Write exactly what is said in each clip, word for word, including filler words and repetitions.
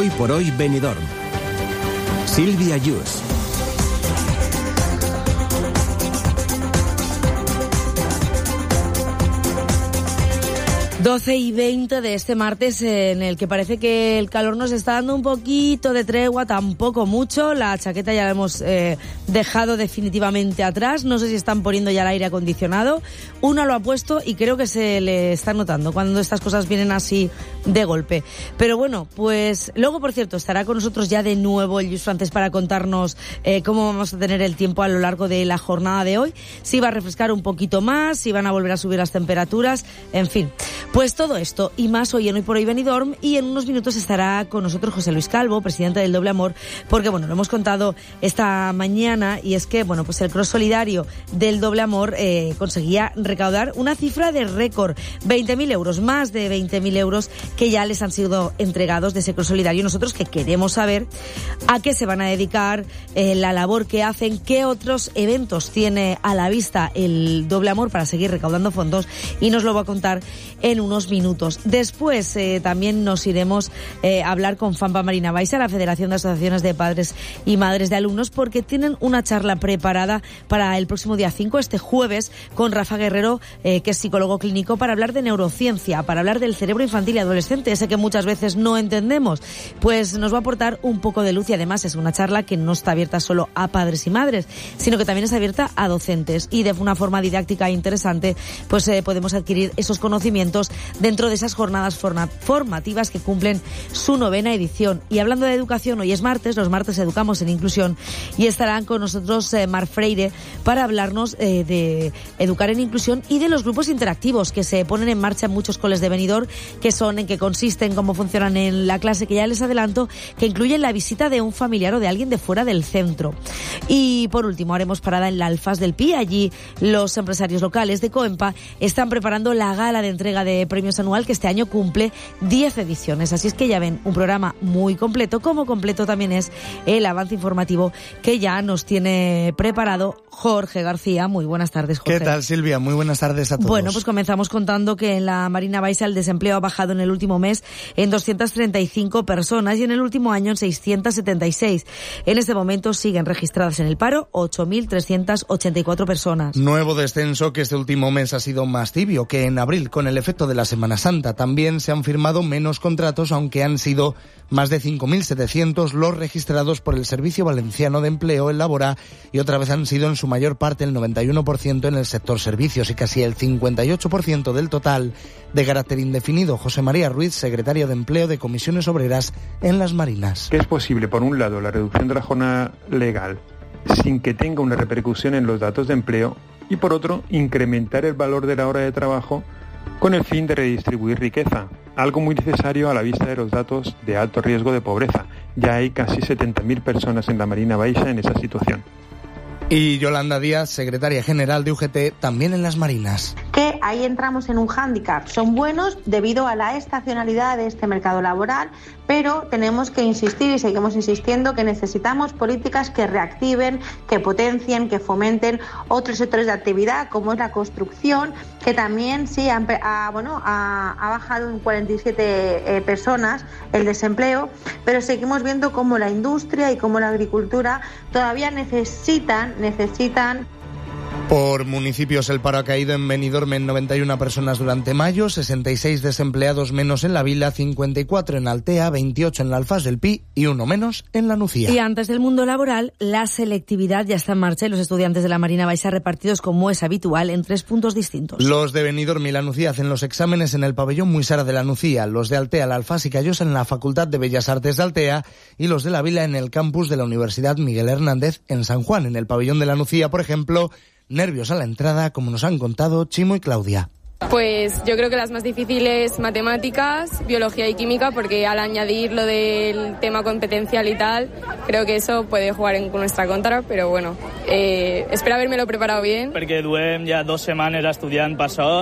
Hoy por hoy Benidorm. Silvia Yus. doce y veinte de este martes, en el que parece que el calor nos está dando un poquito de tregua, tampoco mucho. La chaqueta ya la hemos eh, dejado definitivamente atrás. No sé si están poniendo ya el aire acondicionado. Uno lo ha puesto y creo que se le está notando cuando estas cosas vienen así de golpe. Pero bueno, pues luego, por cierto, estará con nosotros ya de nuevo el Lluís Francés para contarnos eh, cómo vamos a tener el tiempo a lo largo de la jornada de hoy. Si va a refrescar un poquito más, si van a volver a subir las temperaturas, en fin. Pues todo esto y más hoy en Hoy por Hoy Benidorm, y en unos minutos estará con nosotros José Luis Calvo, presidente del Doble Amor, porque bueno, lo hemos contado esta mañana, y es que bueno, pues el cross solidario del Doble Amor eh, conseguía recaudar una cifra de récord, veinte mil euros, más de veinte mil euros que ya les han sido entregados de ese cross solidario. Nosotros que queremos saber a qué se van a dedicar, eh, la labor que hacen, qué otros eventos tiene a la vista el Doble Amor para seguir recaudando fondos, y nos lo va a contar en unos minutos. Después eh, también nos iremos eh, a hablar con Fampa Marina Baixa, la Federación de Asociaciones de Padres y Madres de Alumnos, porque tienen una charla preparada para el próximo día cinco, este jueves, con Rafa Guerrero, eh, que es psicólogo clínico, para hablar de neurociencia, para hablar del cerebro infantil y adolescente, ese que muchas veces no entendemos. Pues nos va a aportar un poco de luz, y además es una charla que no está abierta solo a padres y madres, sino que también es abierta a docentes, y de una forma didáctica e interesante pues eh, podemos adquirir esos conocimientos dentro de esas jornadas forma, formativas que cumplen su novena edición. Y hablando de educación, hoy es martes, los martes educamos en inclusión, y estarán con nosotros eh, Mar Freire para hablarnos eh, de educar en inclusión y de los grupos interactivos que se ponen en marcha en muchos coles de Benidorm, que son, en qué consisten, cómo funcionan en la clase, que ya les adelanto que incluyen la visita de un familiar o de alguien de fuera del centro. Y por último haremos parada en la Alfaz del Pi. Allí los empresarios locales de Coempa están preparando la gala de entrega de premios anual, que este año cumple diez ediciones. Así es que ya ven, un programa muy completo, como completo también es el avance informativo que ya nos tiene preparado Jorge García. Muy buenas tardes, Jorge. ¿Qué tal, Silvia? Muy buenas tardes a todos. Bueno, pues comenzamos contando que en la Marina Baixa el desempleo ha bajado en el último mes en doscientas treinta y cinco personas y en el último año en seiscientas setenta y seis. En este momento siguen registradas en el paro ocho mil trescientas ochenta y cuatro personas. Nuevo descenso, que este último mes ha sido más tibio que en abril, con el efecto de la Semana Santa. También se han firmado menos contratos, aunque han sido más de cinco mil setecientos los registrados por el Servicio Valenciano de Empleo, el Labora, y otra vez han sido en su mayor parte, el noventa y uno por ciento, en el sector servicios y casi el cincuenta y ocho por ciento del total de carácter indefinido. José María Ruiz, secretario de Empleo de Comisiones Obreras en Las Marinas. Que es posible, por un lado, la reducción de la jornada legal sin que tenga una repercusión en los datos de empleo, y por otro, incrementar el valor de la hora de trabajo con el fin de redistribuir riqueza, algo muy necesario a la vista de los datos de alto riesgo de pobreza. Ya hay casi setenta mil personas en la Marina Baixa en esa situación. Y Yolanda Díaz, secretaria general de U G T, también en Las Marinas. Que ahí entramos en un hándicap. Son buenos debido a la estacionalidad de este mercado laboral, pero tenemos que insistir, y seguimos insistiendo, que necesitamos políticas que reactiven, que potencien, que fomenten otros sectores de actividad, como es la construcción, que también sí ha, ha, bueno, ha, ha bajado en cuarenta y siete eh, personas el desempleo, pero seguimos viendo cómo la industria y cómo la agricultura todavía necesitan necesitan Por municipios, el paro ha caído en Benidorm en noventa y una personas durante mayo, sesenta y seis desempleados menos en la Vila, cincuenta y cuatro en Altea, veintiocho en la Alfaz del Pi y uno menos en la Nucía. Y antes del mundo laboral, la selectividad ya está en marcha y los estudiantes de la Marina Baixa repartidos, como es habitual, en tres puntos distintos. Los de Benidorm y la Nucía hacen los exámenes en el pabellón Muisara de la Nucía, los de Altea, la Alfaz y Callosa en la Facultad de Bellas Artes de Altea, y los de la Vila en el campus de la Universidad Miguel Hernández en San Juan. En el pabellón de la Nucía, por ejemplo, nervios a la entrada, como nos han contado Chimo y Claudia. Pues yo creo que las más difíciles, matemáticas, biología y química, porque al añadir lo del tema competencial y tal, creo que eso puede jugar en nuestra contra, pero bueno, eh, espero haberme lo preparado bien. Perquè duem ja dos setmanes estudiant per això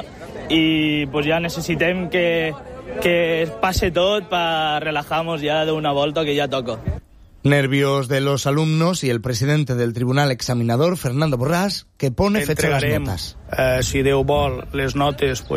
i pues ja necessitem que, que passe tot per relajar-nos ja d'una volta, que ja toca. Nervios de los alumnos y el presidente del tribunal examinador, Fernando Borràs, que pone fecha a las notas. Eh, si Déu vol, les notes pues,